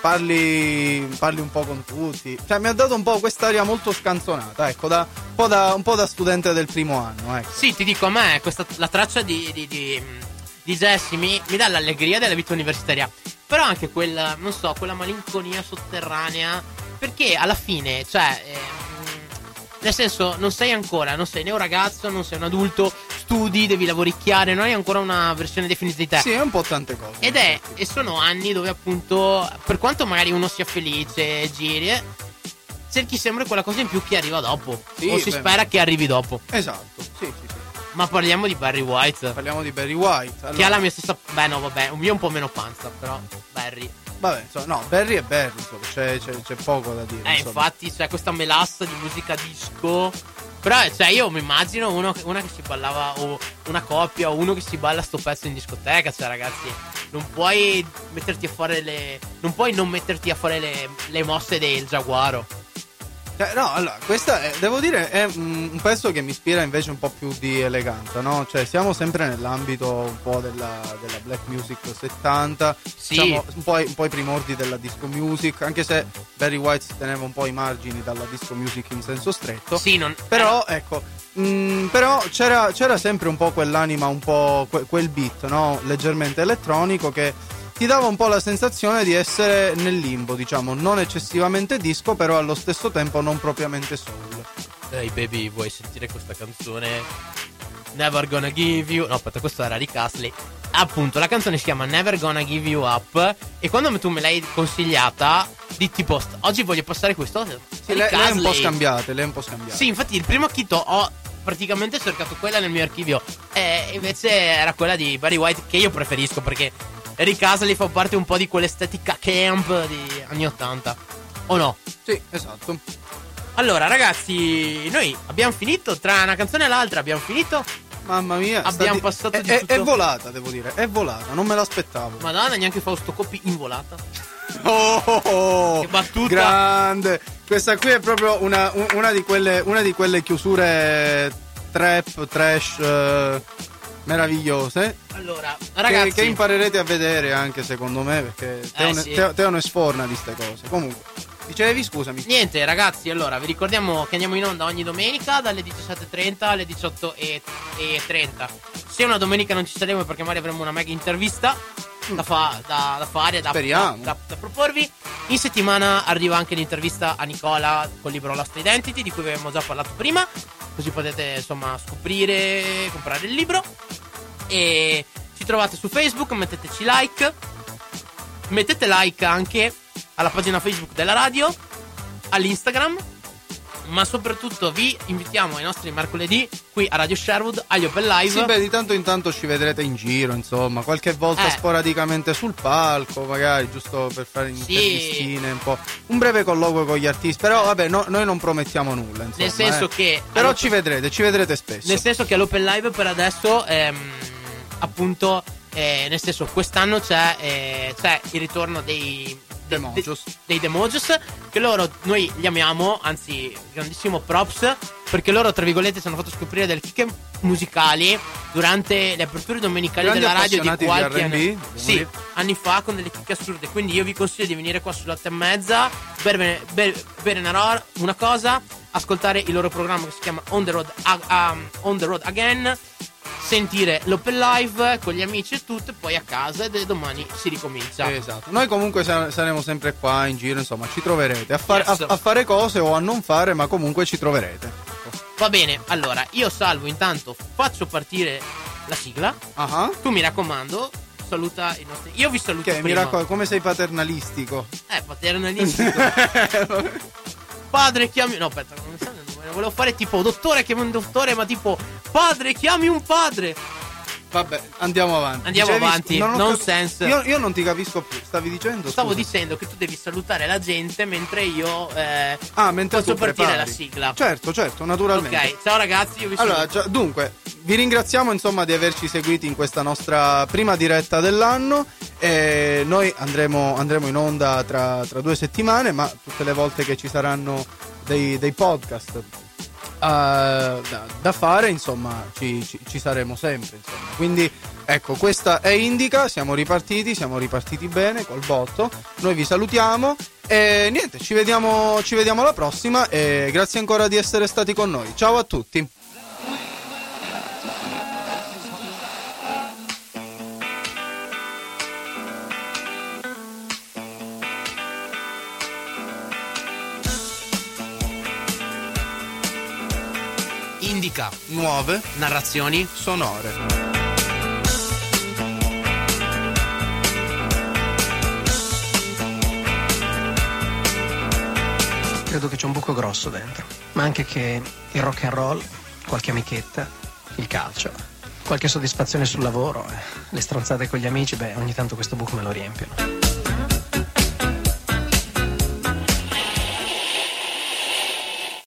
Parli. Parli un po' con tutti. Cioè, mi ha dato un po' quest'aria molto scanzonata, ecco, da. Un po' da, un po' da studente del primo anno, ecco. Sì, ti dico, a me questa, la traccia di, di, di, di Jesse mi, mi dà l'allegria della vita universitaria. Però anche quella, non so, quella malinconia sotterranea. Perché alla fine, cioè, ehm, nel senso, non sei ancora, non sei né un ragazzo, non sei un adulto, studi, devi lavoricchiare, non hai ancora una versione definitiva di te. Sì, è un po' tante cose. Ed è, e sono anni dove appunto, per quanto magari uno sia felice, giri, eh, cerchi sempre quella cosa in più che arriva dopo. Sì, o si beh, spera che arrivi dopo. Esatto, sì, sì, sì. Ma parliamo di Barry White. Parliamo di Barry White. Che Allora, ha la mia stessa. Beh, no, vabbè, un mio un po' meno panza, però. Barry. vabbè, insomma, no, Barry è Barry, insomma, c'è, c'è, c'è poco da dire. Eh, insomma. infatti, c'è questa melassa di musica disco. Però, cioè, io mi immagino uno, che- una che si ballava, o una coppia, o uno che si balla sto pezzo in discoteca. Cioè, ragazzi, non puoi metterti a fare le. Non puoi non metterti a fare le, le mosse del giaguaro. Eh, no, allora, questa è, devo dire è un, un pezzo che mi ispira invece un po' più di eleganza, no? Cioè, siamo sempre nell'ambito un po' della, della black music settanta, Sì. siamo un po', ai- un po' ai primordi della disco music, anche se Barry White si teneva un po' ai margini dalla disco music in senso stretto. Sì, non. Però, ecco, mh, però c'era, c'era sempre un po' quell'anima, un po' que- quel beat, no? Leggermente elettronico che ti dava un po' la sensazione di essere nel limbo, diciamo, non eccessivamente disco, però allo stesso tempo non propriamente soul. Ehi, baby, vuoi sentire questa canzone? Never Gonna Give You. No, aspetta, questo era Rick Astley. Appunto, la canzone si chiama Never Gonna Give You Up. E quando tu me l'hai consigliata, di tipo, st- oggi voglio passare questo. Sì, lei, lei è un po' scambiate, lei è un po' scambiata. Sì, infatti, il primo acchito ho praticamente cercato quella nel mio archivio. E invece era quella di Barry White, che io preferisco perché Rick Astley fa parte un po' di quell'estetica camp di anni ottanta. O no? Sì, esatto. Allora, ragazzi, noi abbiamo finito. Tra una canzone e l'altra abbiamo finito. Mamma mia, Abbiamo sta di- passato è, di è- tutto. è volata, devo dire, è volata, non me l'aspettavo. Madonna, neanche Fausto Coppi in volata. Oh, oh, oh, Che battuta. grande. Questa qui è proprio una, un- una di quelle una di quelle chiusure trap, trash eh, meravigliose. Allora, Che, ragazzi, che imparerete a vedere anche secondo me, perché Teo, Eh, ne, sì. Teo- Teo ne sforna di ste cose. Comunque, dicevi, scusami. niente, ragazzi, allora vi ricordiamo che andiamo in onda ogni domenica dalle diciassette e trenta alle diciotto e trenta. Se una domenica non ci saremo è perché magari avremo una mega intervista da, fa- da- da fare, da, Speriamo. da- da proporvi. In settimana arriva anche l'intervista a Nicola col libro Lost Identity, di cui avevamo già parlato prima, così potete insomma scoprire, comprare il libro. E ci trovate su Facebook, metteteci like, mettete like anche alla pagina Facebook della radio, all'Instagram, ma soprattutto vi invitiamo ai nostri mercoledì qui a Radio Sherwood agli Open Live. Sì, beh, di tanto in tanto ci vedrete in giro, insomma, qualche volta Eh. sporadicamente sul palco, magari giusto per fare intervistine, un po', un breve colloquio con gli artisti, però vabbè, no- noi non promettiamo nulla, insomma, Nel senso eh. che però all'Open- ci vedrete, ci vedrete spesso. Nel senso che all'Open Live per adesso ehm, appunto eh, nel senso quest'anno c'è, eh, c'è il ritorno dei de- Demojos. de- dei Demojos, che loro noi li amiamo, anzi grandissimo props, perché loro tra virgolette ci hanno fatto scoprire delle chicche musicali durante le aperture domenicali Grandi della radio di appassionati di qualche R and B, anno devo sì, dire. anni fa, con delle chicche assurde. Quindi io vi consiglio di venire qua sull'otto e mezza, bere, bere, bere una, ro- una cosa, ascoltare il loro programma che si chiama On the Road, a- um, On the Road Again, sentire l'open live con gli amici e tutto, e poi a casa, e domani si ricomincia. Esatto. Noi comunque sa- saremo sempre qua in giro, insomma, ci troverete a, fare- Yes. a, a fare cose o a non fare, ma comunque ci troverete. Va bene, allora io Salvo intanto faccio partire la sigla. Ah, Tu mi raccomando, saluta i nostri. Io vi saluto che mi prima. raccomando, come sei paternalistico. Eh, paternalistico. Padre chiami. No, aspetta, non so, non volevo fare tipo dottore chiami un dottore, ma tipo padre chiami un padre. Vabbè, andiamo avanti. Andiamo Dicevi- avanti, ho nonsense. Io, io non ti capisco più, stavi dicendo? Stavo Scusa. dicendo che tu devi salutare la gente mentre io eh, Ah, mentre faccio tu partire prepari. la sigla. Certo, certo, naturalmente. Ok, ciao ragazzi, io vi Allora, saluto. già- dunque, vi ringraziamo insomma di averci seguiti in questa nostra prima diretta dell'anno. E noi andremo, andremo in onda tra, tra due settimane, ma tutte le volte che ci saranno dei, dei podcast uh, da, da fare, insomma, ci, ci, ci saremo sempre. Insomma. Quindi, ecco, questa è Indica, siamo ripartiti, siamo ripartiti bene col botto. Noi vi salutiamo e niente, ci vediamo, ci vediamo alla prossima e grazie ancora di essere stati con noi. Ciao a tutti. Indica Nuove narrazioni sonore. Credo che c'è un buco grosso dentro, ma anche che il rock and roll, qualche amichetta, il calcio, qualche soddisfazione sul lavoro, eh, le stronzate con gli amici, beh, ogni tanto questo buco me lo riempiono.